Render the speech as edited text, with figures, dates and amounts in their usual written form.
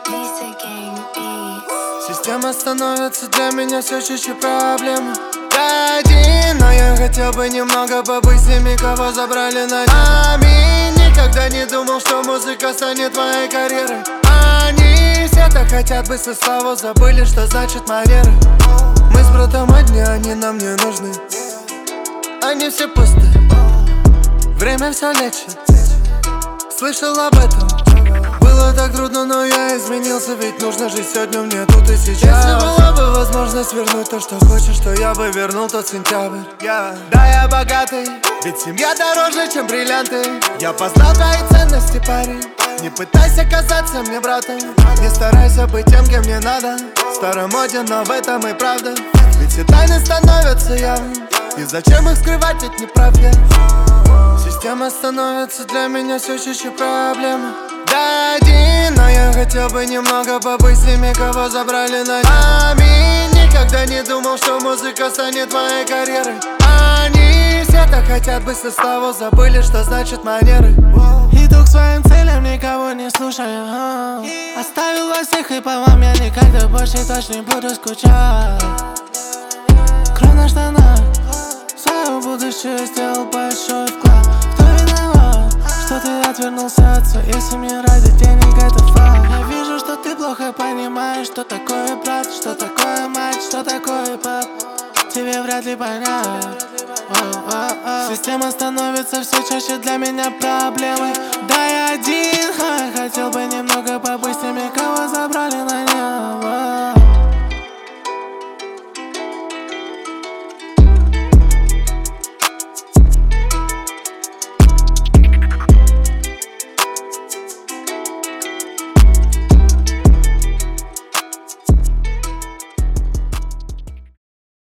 Система становится для меня все чаще проблемой. Я один, но я хотел бы немного побыть с теми, кого забрали на нами. Никогда не думал, что музыка станет моей карьерой. Они все так хотят быть со славу, забыли, что значит манеры. Мы с братом одни, они нам не нужны. Они все пусты, время все лечит. Слышал об этом. Было так трудно, но я изменился. Ведь нужно жить сегодня мне тут и сейчас. Если была бы возможность вернуть то, что хочешь, то я бы вернул тот сентябрь. Да, я богатый, ведь семья дороже, чем бриллианты. Я познал твои ценности, парень. Не пытайся казаться мне братом. Не старайся быть тем, кем не надо. Старомоден, но в этом и правда. Ведь все тайны становятся явными. И зачем их скрывать, ведь не прав я. Система становится для меня все чаще проблемой. Да, один, но я хотел бы немного побыть с теми, кого забрали на нами. Никогда не думал, что музыка станет моей карьерой. Они все так хотят быть со славу, забыли, что значит манеры. Иду к своим целям, никого не слушаю. Оставил вас всех, и по вам я никогда больше точно не буду скучать. Кровь на штанах, свое будущее сделал большой вклад. Кто виноват, что ты отвернулся от своей семьи ради денег, это факт. Я вижу, что ты плохо понимаешь, что такое брат, что такое мать, что такое пап. Тебе вряд ли понять. Система становится все чаще для меня проблемой. Да, я один, хотел бы немного побыть с теми, кого забрали на небо.